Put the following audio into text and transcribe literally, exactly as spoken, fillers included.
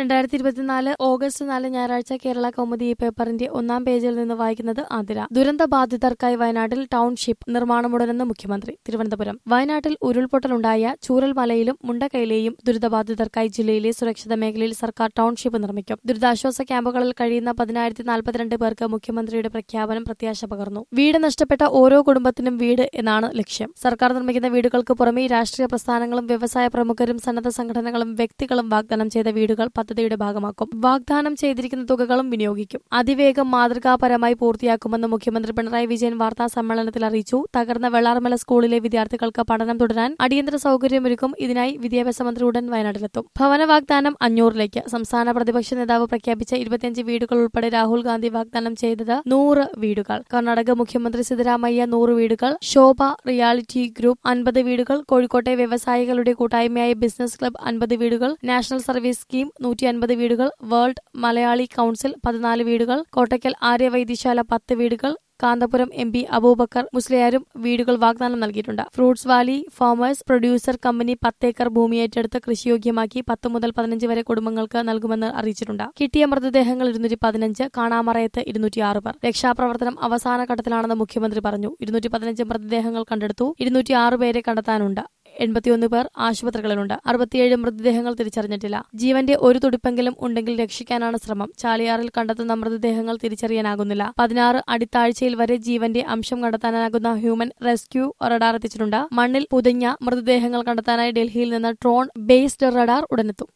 രണ്ടായിരത്തി ഇരുപത്തിനാല് ഓഗസ്റ്റ് നാല് ഞായറാഴ്ച കേരള കൗമുദി ഈ പേപ്പറിന്റെ ഒന്നാം പേജിൽ നിന്ന് വായിക്കുന്നത് ആതിര. ദുരന്ത ബാധിതർക്കായി വയനാട്ടിൽ ടൗൺഷിപ്പ് നിർമ്മാണമുടനെന്ന് മുഖ്യമന്ത്രി. തിരുവനന്തപുരം. വയനാട്ടിൽ ഉരുൾപൊട്ടലുണ്ടായ ചൂരൽമലയിലും മുണ്ടക്കയിലെയും ദുരിതബാധിതർക്കായി ജില്ലയിലെ സുരക്ഷിത മേഖലയിൽ സർക്കാർ ടൗൺഷിപ്പ് നിർമ്മിക്കും. ദുരിതാശ്വാസ ക്യാമ്പുകളിൽ കഴിയുന്ന പതിനായിരത്തി നാൽപ്പത്തിരണ്ട് പേർക്ക് മുഖ്യമന്ത്രിയുടെ പ്രഖ്യാപനം പ്രത്യാശ പകർന്നു. വീട് നഷ്ടപ്പെട്ട ഓരോ കുടുംബത്തിനും വീട് എന്നാണ് ലക്ഷ്യം. സർക്കാർ നിർമ്മിക്കുന്ന വീടുകൾക്ക് പുറമെ രാഷ്ട്രീയ പ്രസ്ഥാനങ്ങളും വ്യവസായ പ്രമുഖരും സന്നദ്ധ സംഘടനകളും വ്യക്തികളും വാഗ്ദാനം ചെയ്ത വീടുകൾ പദ്ധതിയുടെ ഭാഗമാക്കും. വാഗ്ദാനം ചെയ്തിരിക്കുന്ന തുകകളും വിനിയോഗിക്കും. അതിവേഗം മാതൃകാപരമായി പൂർത്തിയാക്കുമെന്ന് മുഖ്യമന്ത്രി പിണറായി വിജയൻ വാർത്താ സമ്മേളനത്തിൽ അറിയിച്ചു. തകർന്ന വെള്ളാർമല സ്കൂളിലെ വിദ്യാർത്ഥികൾക്ക് പഠനം തുടരാൻ അടിയന്തര സൌകര്യമൊരുക്കും. ഇതിനായി വിദ്യാഭ്യാസ മന്ത്രി ഉടൻ വയനാട്ടിലെത്തും. ഭവന വാഗ്ദാനം അഞ്ഞൂറിലേക്ക്. സംസ്ഥാന പ്രതിപക്ഷ നേതാവ് പ്രഖ്യാപിച്ച ഇരുപത്തിയഞ്ച് വീടുകൾ ഉൾപ്പെടെ രാഹുൽ ഗാന്ധി വാഗ്ദാനം ചെയ്തത് നൂറ് വീടുകൾ. കർണാടക മുഖ്യമന്ത്രി സിദ്ധരാമയ്യ നൂറ് വീടുകൾ. ശോഭ റിയാലിറ്റി ഗ്രൂപ്പ് അൻപത് വീടുകൾ. കോഴിക്കോട്ടെ വ്യവസായികളുടെ കൂട്ടായ്മയായ ബിസിനസ് ക്ലബ് അൻപത് വീടുകൾ. നാഷണൽ സർവീസ് സ്കീം നൂറ്റി അൻപത് വീടുകൾ. വേൾഡ് മലയാളി കൌൺസിൽ പതിനാല് വീടുകൾ. കോട്ടയ്ക്കൽ ആര്യവൈദ്യശാല പത്ത് വീടുകൾ. കാന്തപുരം എം പി അബൂബക്കർ മുസ്ലിയാരും വീടുകൾ വാഗ്ദാനം നൽകിയിട്ടുണ്ട്. Fruits valley farmers producer company പത്തേക്കർ ഭൂമി ഏറ്റെടുത്ത് കൃഷിയോഗ്യമാക്കി പത്ത് മുതൽ പതിനഞ്ച് വരെ കുടുംബങ്ങൾക്ക് നൽകുമെന്ന് അറിയിച്ചിട്ടുണ്ട്. കിട്ടിയ മൃതദേഹങ്ങൾ ഇരുന്നൂറ്റി പതിനഞ്ച്. കാണാമറയത്ത് ഇരുന്നൂറ്റി ആറ് പേർ. രക്ഷാപ്രവർത്തനം അവസാന ഘട്ടത്തിലാണെന്ന് മുഖ്യമന്ത്രി പറഞ്ഞു. ഇരുന്നൂറ്റി പതിനഞ്ച് മൃതദേഹങ്ങൾ കണ്ടെടുത്തു. ഇരുന്നൂറ്റി ആറ് പേരെ കണ്ടെത്താനുണ്ട്. എൺപത്തിയൊന്ന് പേർ ആശുപത്രികളിലുണ്ട്. അറുപത്തിയേഴ് മൃതദേഹങ്ങൾ തിരിച്ചറിഞ്ഞിട്ടില്ല. ജീവന്റെ ഒരു തുടിപ്പെങ്കിലും ഉണ്ടെങ്കിൽ രക്ഷിക്കാനാണ് ശ്രമം. ചാലിയാറിൽ കണ്ടെത്തുന്ന മൃതദേഹങ്ങൾ തിരിച്ചറിയാനാകുന്നില്ല. പതിനാറ് അടിത്താഴ്ചയിൽ വരെ ജീവന്റെ അംശം കണ്ടെത്താനാകുന്ന ഹ്യൂമൻ റെസ്ക്യൂ റഡാർ എത്തിച്ചിട്ടുണ്ട്. മണ്ണിൽ പുതഞ്ഞ മൃതദേഹങ്ങൾ കണ്ടെത്താനായി ഡൽഹിയിൽ നിന്ന് ഡ്രോൺ ബേസ്ഡ് റഡാർ ഉടനെത്തും.